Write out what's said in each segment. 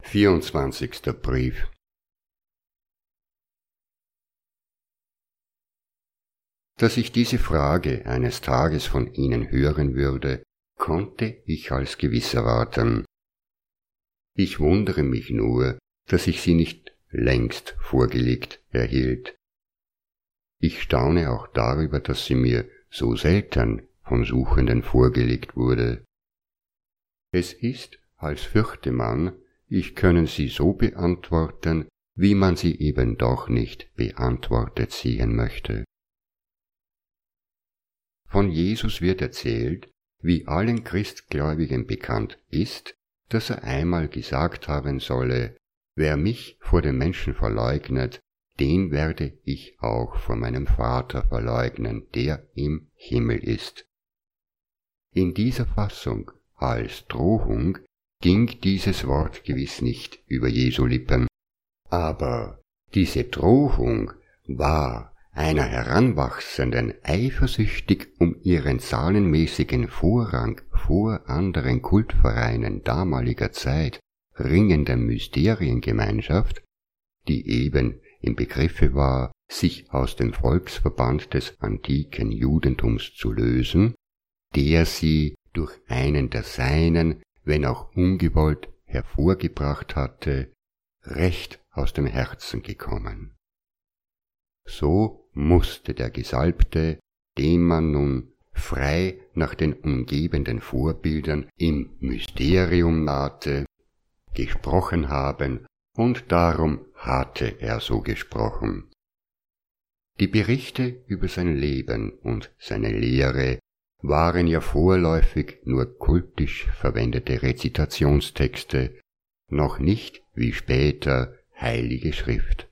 24. Brief. Dass ich diese Frage eines Tages von Ihnen hören würde, konnte ich als gewiss erwarten. Ich wundere mich nur, dass ich sie nicht längst vorgelegt erhielt. Ich staune auch darüber, dass sie mir so selten von Suchenden vorgelegt wurde. Es ist, als fürchte man, ich könne sie so beantworten, wie man sie eben doch nicht beantwortet sehen möchte. Von Jesus wird erzählt, wie allen Christgläubigen bekannt ist, dass er einmal gesagt haben solle, wer mich vor den Menschen verleugnet, den werde ich auch vor meinem Vater verleugnen, der im Himmel ist. In dieser Fassung als Drohung ging dieses Wort gewiss nicht über Jesu Lippen, aber diese Drohung war einer Heranwachsenden eifersüchtig um ihren zahlenmäßigen Vorrang vor anderen Kultvereinen damaliger Zeit ringenden Mysteriengemeinschaft, die eben im Begriffe war, sich aus dem Volksverband des antiken Judentums zu lösen, der sie durch einen der Seinen, wenn auch ungewollt, hervorgebracht hatte, recht aus dem Herzen gekommen. So musste der Gesalbte, dem man nun frei nach den umgebenden Vorbildern im Mysterium nahte, gesprochen haben, und darum hatte er so gesprochen. Die Berichte über sein Leben und seine Lehre waren ja vorläufig nur kultisch verwendete Rezitationstexte, noch nicht wie später Heilige Schrift.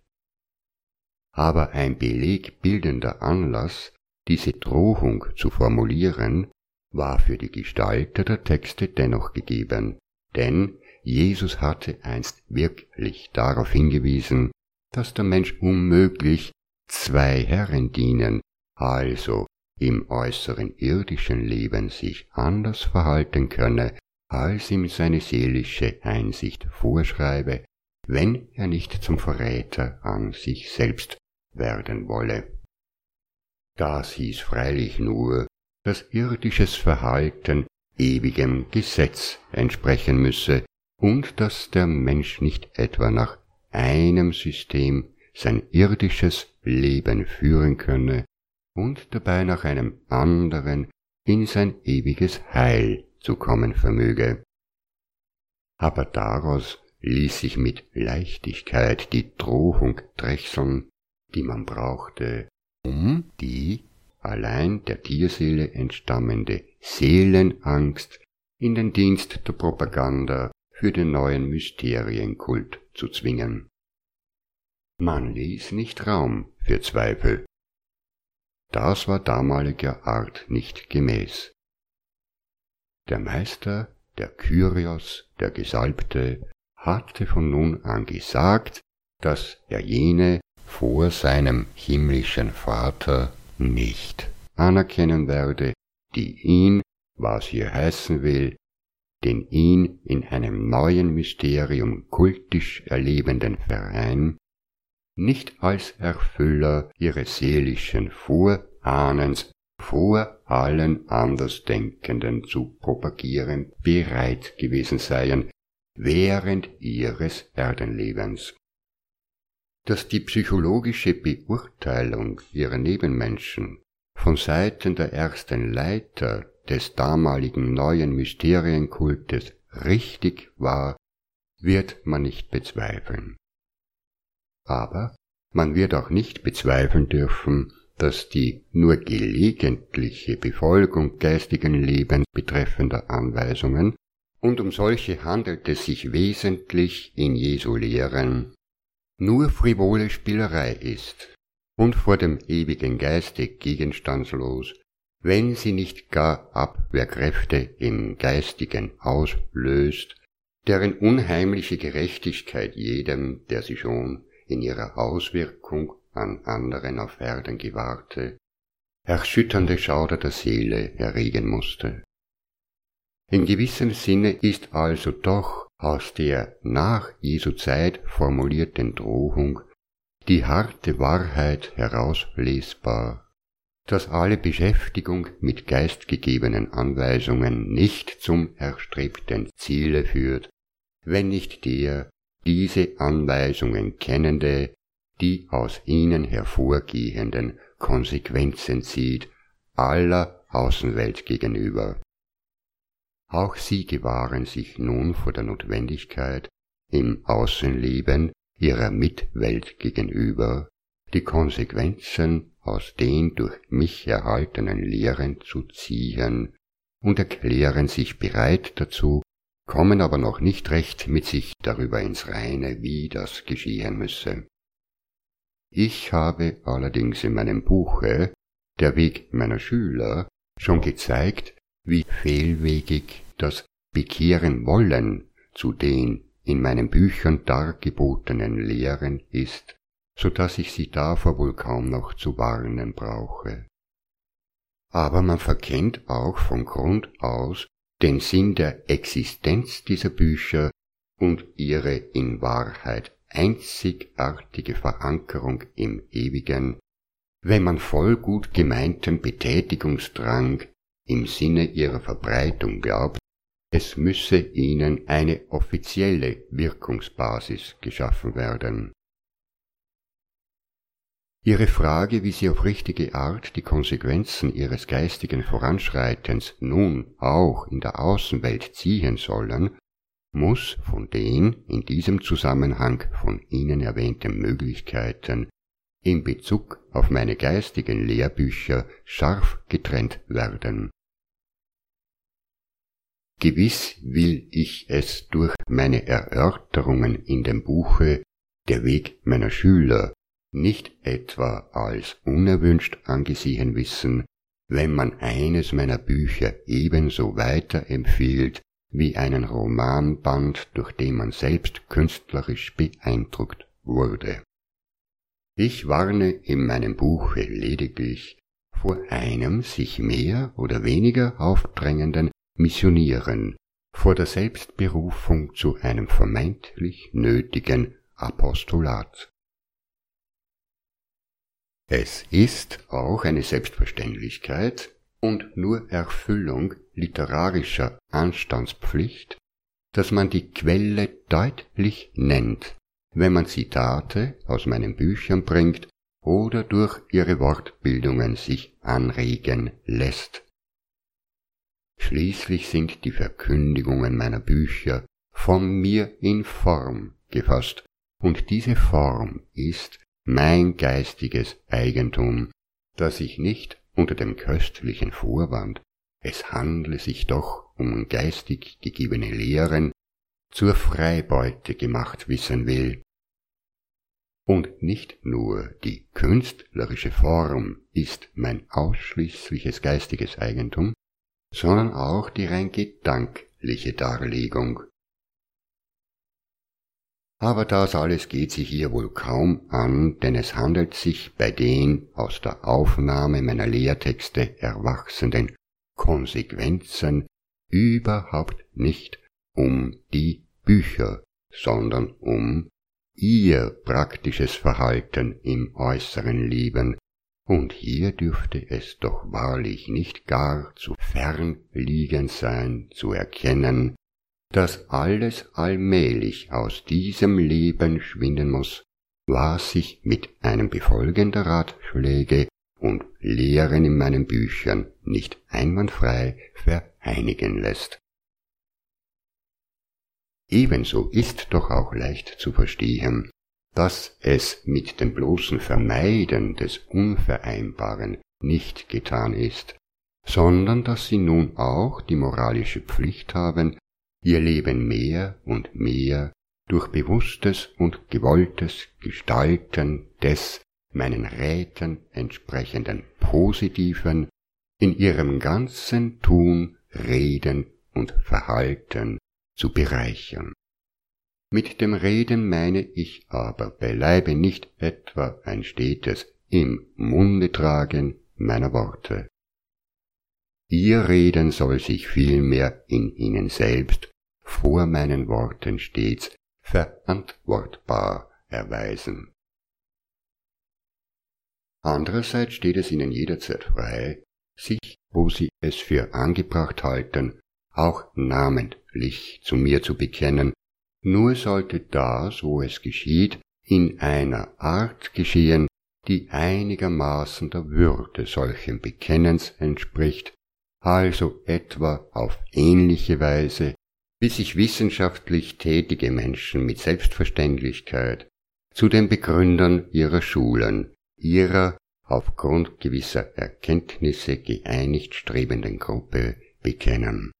Aber ein belegbildender Anlass, diese Drohung zu formulieren, war für die Gestalter der Texte dennoch gegeben, denn Jesus hatte einst wirklich darauf hingewiesen, dass der Mensch unmöglich zwei Herren dienen, also im äußeren irdischen Leben sich anders verhalten könne, als ihm seine seelische Einsicht vorschreibe, wenn er nicht zum Verräter an sich selbst werden wolle. Das hieß freilich nur, dass irdisches Verhalten ewigem Gesetz entsprechen müsse und dass der Mensch nicht etwa nach einem System sein irdisches Leben führen könne und dabei nach einem anderen in sein ewiges Heil zu kommen vermöge. Aber daraus ließ sich mit Leichtigkeit die Drohung drechseln, die man brauchte, um die allein der Tierseele entstammende Seelenangst in den Dienst der Propaganda für den neuen Mysterienkult zu zwingen. Man ließ nicht Raum für Zweifel. Das war damaliger Art nicht gemäß. Der Meister, der Kyrios, der Gesalbte, hatte von nun an gesagt, dass er jene vor seinem himmlischen Vater nicht anerkennen werde, die ihn, was hier heißen will, den ihn in einem neuen Mysterium kultisch erlebenden Verein, nicht als Erfüller ihres seelischen Vorahnens vor allen Andersdenkenden zu propagieren bereit gewesen seien, während ihres Erdenlebens. Dass die psychologische Beurteilung ihrer Nebenmenschen von Seiten der ersten Leiter des damaligen neuen Mysterienkultes richtig war, wird man nicht bezweifeln. Aber man wird auch nicht bezweifeln dürfen, dass die nur gelegentliche Befolgung geistigen Lebens betreffender Anweisungen, und um solche handelt es sich wesentlich in Jesu Lehren, nur frivole Spielerei ist und vor dem ewigen Geiste gegenstandslos, wenn sie nicht gar Abwehrkräfte im Geistigen auslöst, deren unheimliche Gerechtigkeit jedem, der sie schon in ihrer Auswirkung an anderen auf Erden gewahrte, erschütternde Schauder der Seele erregen musste. In gewissem Sinne ist also doch aus der nach Jesu Zeit formulierten Drohung die harte Wahrheit herauslesbar, dass alle Beschäftigung mit geistgegebenen Anweisungen nicht zum erstrebten Ziele führt, wenn nicht der diese Anweisungen kennende, die aus ihnen hervorgehenden Konsequenzen zieht, aller Außenwelt gegenüber. Auch sie gewahren sich nun vor der Notwendigkeit, im Außenleben ihrer Mitwelt gegenüber die Konsequenzen aus den durch mich erhaltenen Lehren zu ziehen und erklären sich bereit dazu, kommen aber noch nicht recht mit sich darüber ins Reine, wie das geschehen müsse. Ich habe allerdings in meinem Buche Der Weg meiner Schüler schon gezeigt, wie fehlwegig das Bekehren wollen zu den in meinen Büchern dargebotenen Lehren ist, so dass ich sie davor wohl kaum noch zu warnen brauche. Aber man verkennt auch von Grund aus den Sinn der Existenz dieser Bücher und ihre in Wahrheit einzigartige Verankerung im Ewigen, wenn man voll gut gemeinten Betätigungsdrang im Sinne ihrer Verbreitung glaubt, es müsse ihnen eine offizielle Wirkungsbasis geschaffen werden. Ihre Frage, wie sie auf richtige Art die Konsequenzen ihres geistigen Voranschreitens nun auch in der Außenwelt ziehen sollen, muss von den in diesem Zusammenhang von Ihnen erwähnten Möglichkeiten in Bezug auf meine geistigen Lehrbücher scharf getrennt werden. Gewiss will ich es durch meine Erörterungen in dem Buche Der Weg meiner Schüler nicht etwa als unerwünscht angesehen wissen, wenn man eines meiner Bücher ebenso weiterempfiehlt wie einen Romanband, durch den man selbst künstlerisch beeindruckt wurde. Ich warne in meinem Buche lediglich vor einem sich mehr oder weniger aufdrängenden Missionieren, vor der Selbstberufung zu einem vermeintlich nötigen Apostolat. Es ist auch eine Selbstverständlichkeit und nur Erfüllung literarischer Anstandspflicht, dass man die Quelle deutlich nennt, wenn man Zitate aus meinen Büchern bringt oder durch ihre Wortbildungen sich anregen lässt. Schließlich sind die Verkündigungen meiner Bücher von mir in Form gefasst, und diese Form ist mein geistiges Eigentum, das ich nicht unter dem köstlichen Vorwand, es handle sich doch um geistig gegebene Lehren, zur Freibeute gemacht wissen will. Und nicht nur die künstlerische Form ist mein ausschließliches geistiges Eigentum, sondern auch die rein gedankliche Darlegung. Aber das alles geht sich hier wohl kaum an, denn es handelt sich bei den aus der Aufnahme meiner Lehrtexte erwachsenen Konsequenzen überhaupt nicht um die Bücher, sondern um ihr praktisches Verhalten im äußeren Leben, und hier dürfte es doch wahrlich nicht gar zu fern liegend sein, zu erkennen, dass alles allmählich aus diesem Leben schwinden muss, was sich mit einem Befolgen der Ratschläge und Lehren in meinen Büchern nicht einwandfrei vereinigen lässt. Ebenso ist doch auch leicht zu verstehen, dass es mit dem bloßen Vermeiden des Unvereinbaren nicht getan ist, sondern dass sie nun auch die moralische Pflicht haben, ihr Leben mehr und mehr durch bewusstes und gewolltes Gestalten des meinen Räten entsprechenden Positiven in ihrem ganzen Tun, Reden und Verhalten zu bereichern. Mit dem Reden meine ich aber beileibe nicht etwa ein stetes im Munde tragen meiner Worte. Ihr Reden soll sich vielmehr in ihnen selbst vor meinen Worten stets verantwortbar erweisen. Andererseits steht es ihnen jederzeit frei, sich, wo sie es für angebracht halten, auch namentlich zu mir zu bekennen, nur sollte das, wo es geschieht, in einer Art geschehen, die einigermaßen der Würde solchen Bekennens entspricht, also etwa auf ähnliche Weise, wie sich wissenschaftlich tätige Menschen mit Selbstverständlichkeit zu den Begründern ihrer Schulen, ihrer aufgrund gewisser Erkenntnisse geeinigt strebenden Gruppe bekennen.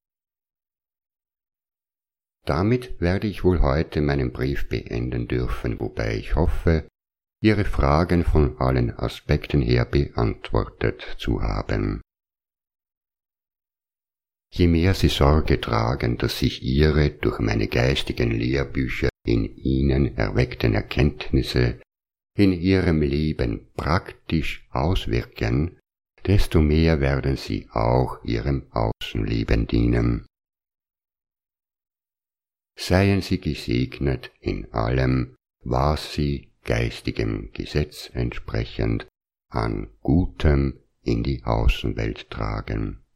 Damit werde ich wohl heute meinen Brief beenden dürfen, wobei ich hoffe, Ihre Fragen von allen Aspekten her beantwortet zu haben. Je mehr Sie Sorge tragen, dass sich Ihre durch meine geistigen Lehrbücher in Ihnen erweckten Erkenntnisse in Ihrem Leben praktisch auswirken, desto mehr werden sie auch Ihrem Außenleben dienen. Seien Sie gesegnet in allem, was Sie geistigem Gesetz entsprechend an Gutem in die Außenwelt tragen.